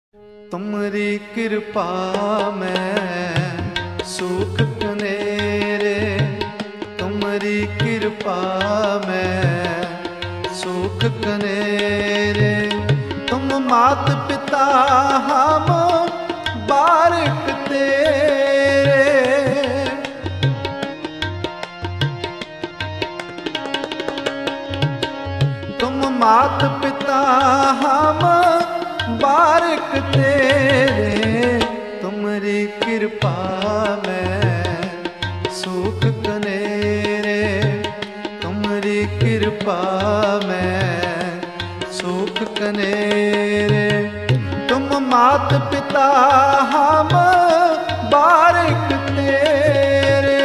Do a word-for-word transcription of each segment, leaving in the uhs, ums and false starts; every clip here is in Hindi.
तुमरी कृपा में सुख कनेरे, तुमरी कृपा में सुख कनेरे। तुम मात पिता हम बारिक तेरे, तुम मात पिता हम बारिक तेरे। तुमरी कृपा में सुख कनेरे, तुमरी कृपा में सुख कनेरे। तुम मात पिता हम बारिक तेरे,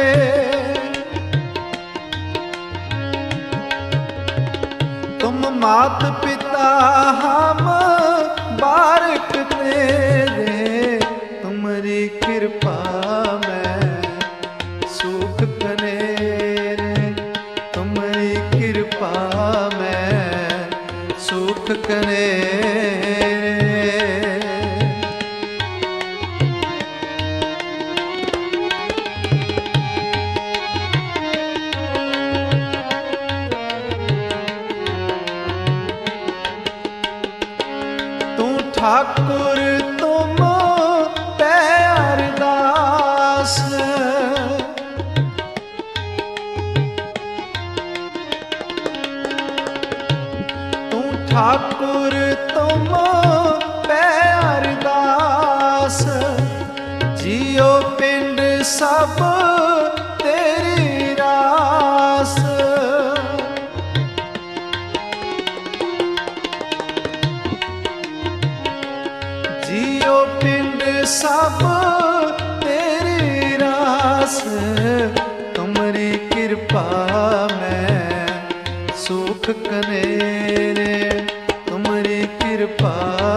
तुम मात पिता हम बारिक तेरे। तुमरी कृपा में सुख कनेरे, तुमरी कृपा में सुख कनेरे। ठाकुर तुम प्यार दास, तू ठाकुर तुम प्यार दास। जियो पिंड सब तेरी रास, जियो पिंड सब तेरी रास। तुमरी कृपा में सुख कनेरे, तुमरी कृपा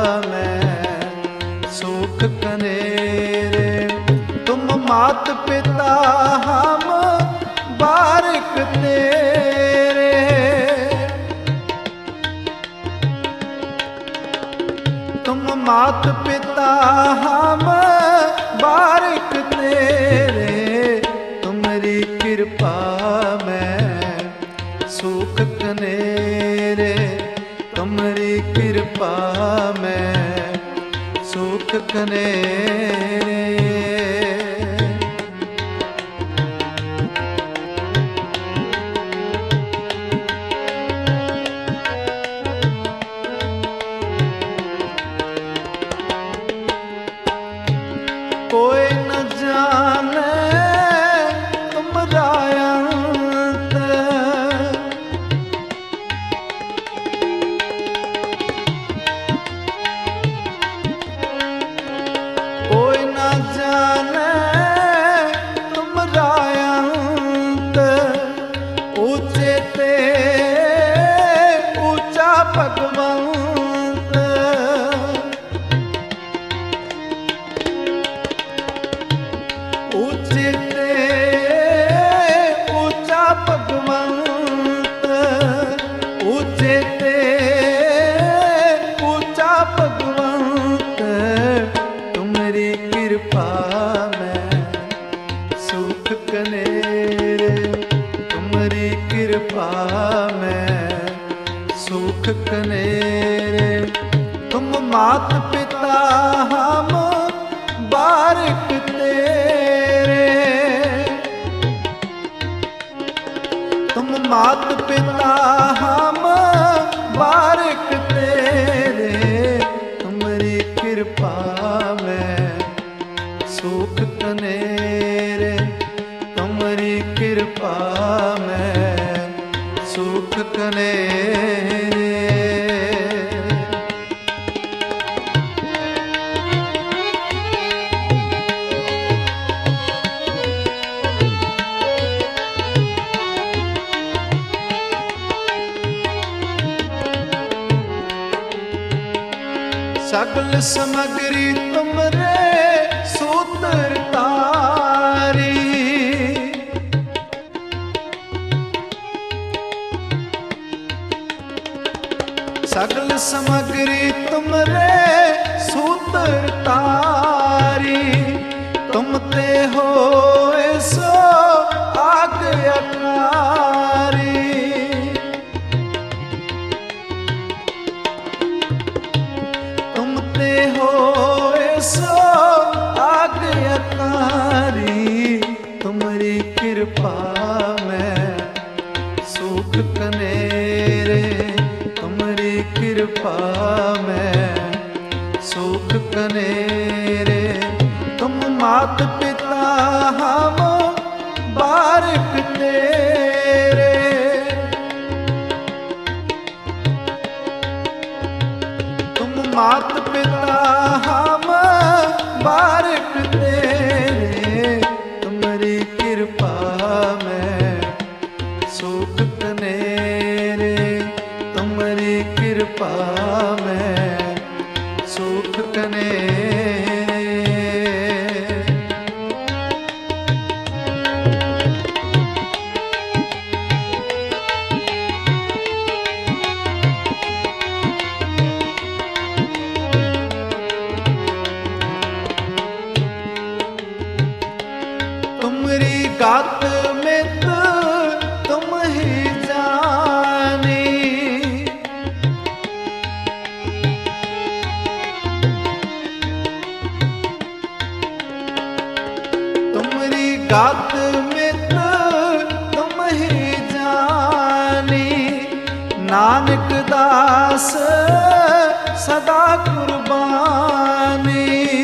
में सुख कनेरे। तुम मात पिता हम बारिक तेरे, तुम मात पिता हम बारिक तेरे। तुमरी कृपा में सुख कनेरे, तुमरी कृपा में सुख कनेरे। कोई न जाने तुमरा अंत, कोई न जाने तुमरा अंत। ऊंचे ते ऊंचा भगवंत, ऊंचे ते ऊंचा भगवंत, ऊंचे ते ऊंचा भगवंत। तुमरी कृपा में सुख कनेरे, तुमरी कृपा में सुख कनेरे। तुम मात पिता हम बारिक तेरे, तुम मात पिता हम बारिक तेरे। तुमरी कृपा में सुख कनेरे, तुमरी कृपा में सुख कनेरे। सगल समग्री तुमरे सूत्र तारी, सगल समग्री तुमरे सूत्र ते होए सो आज्ञाकारी, तुम्हारी कृपा में सुख कनेरे, तुम्हारी कृपा में सुख कनेरे। तुम मात पिता हम बारिक तेरे, तुम मात पिता हम बारिक तेरे, तुम्हारी कृपा में सुख कनेरे, तुम्हारी कृपा में सुख कनेरे। तुम्हारी गात में तो तुम ही जाने, तुम्हारी गात में तो तुम ही जाने। नानक दास सदा कुर्बानी,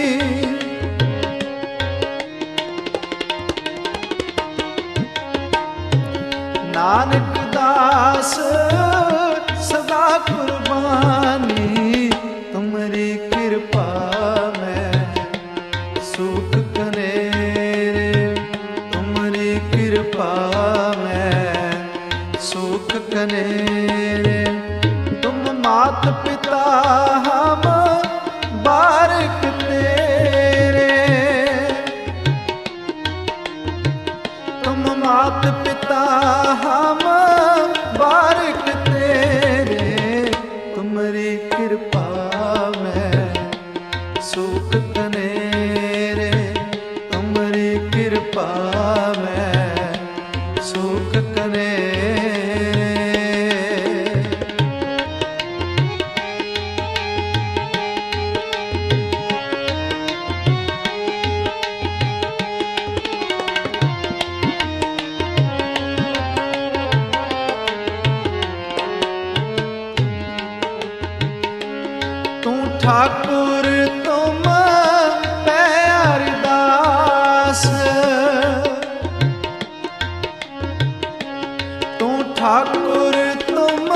नानक दास सदा कुर्बानी। तुम्हारी कृपा में सुख कनेरे, तुम्हारी कृपा में सुख कनेरे। तुम मात पिता हम बारिक तेरे, तुम मात पिता हम बारिक तेरे, तुम्हारी कृपा में सुख कनेरे, तुम्हारी कृपा में सुख कनेरे। ठाकुर तुम प्यारदास, तू ठाकुर तुम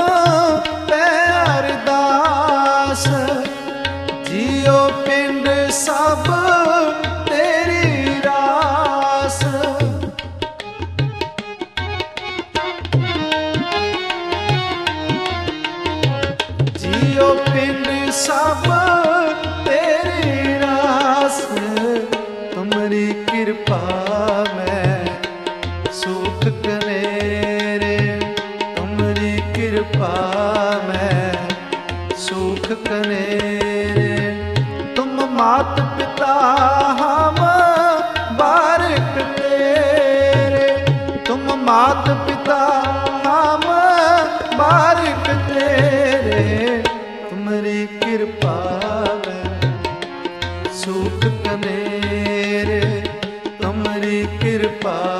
प्यारदास। जियो पिंड सब तेरी रास, जियो पिंड सब तेरी रास। तुम्हारी कृपा में सुख कनेरे, तुम्हारी कृपा में सुख कनेरे। तुम मात पिता हम बारिक तेरे, तुम मात पिता हम बारिक तेरे, तुम्हारी कृपा में सुख कनेरे, तुम्हारी कृपा